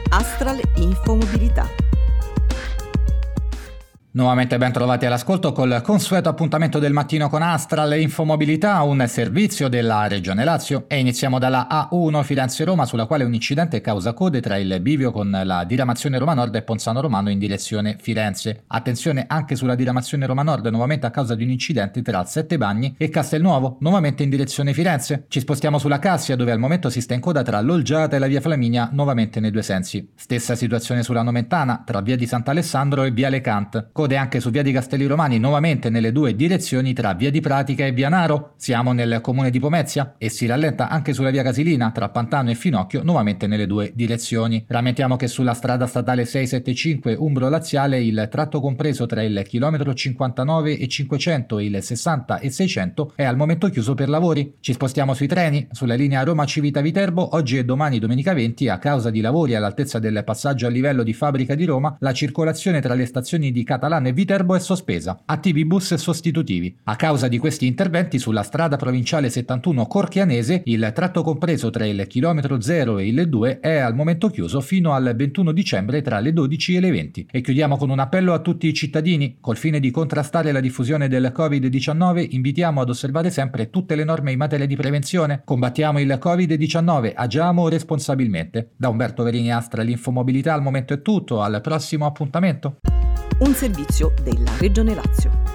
Astral Infomobilità. Nuovamente ben trovati all'ascolto col consueto appuntamento del mattino con Astral Infomobilità, un servizio della Regione Lazio, e iniziamo dalla A1 Firenze-Roma, sulla quale un incidente causa code tra il bivio con la diramazione Roma Nord e Ponzano Romano in direzione Firenze. Attenzione anche sulla diramazione Roma Nord, nuovamente a causa di un incidente tra Settebagni e Castelnuovo, nuovamente in direzione Firenze. Ci spostiamo sulla Cassia, dove al momento si sta in coda tra l'Olgiata e la via Flaminia, nuovamente nei due sensi. Stessa situazione sulla Nomentana, tra via di Sant'Alessandro e via Lecant. Code anche su via di Castelli Romani, nuovamente nelle due direzioni tra via di Pratica e via Naro. Siamo nel comune di Pomezia e si rallenta anche sulla via Casilina tra Pantano e Finocchio, nuovamente nelle due direzioni. Rammentiamo che sulla strada statale 675 Umbro-Laziale il tratto compreso tra il chilometro 59 e 500 e il 60 e 600 è al momento chiuso per lavori. Ci spostiamo sui treni. Sulla linea Roma-Civita-Viterbo oggi e domani domenica 20, a causa di lavori all'altezza del passaggio a livello di fabbrica di Roma, la circolazione tra le stazioni di Catalana e Viterbo è sospesa. Attivi bus sostitutivi. A causa di questi interventi sulla strada provinciale 71 Corchianese il tratto compreso tra il chilometro 0 e il 2 è al momento chiuso fino al 21 dicembre tra le 12 e le 20. E chiudiamo con un appello a tutti i cittadini. Col fine di contrastare la diffusione del Covid-19 invitiamo ad osservare sempre tutte le norme in materia di prevenzione. Combattiamo il Covid-19, agiamo responsabilmente. Da Umberto Verini Astra, l'Infomobilità al momento è tutto, al prossimo appuntamento. Un servizio della Regione Lazio.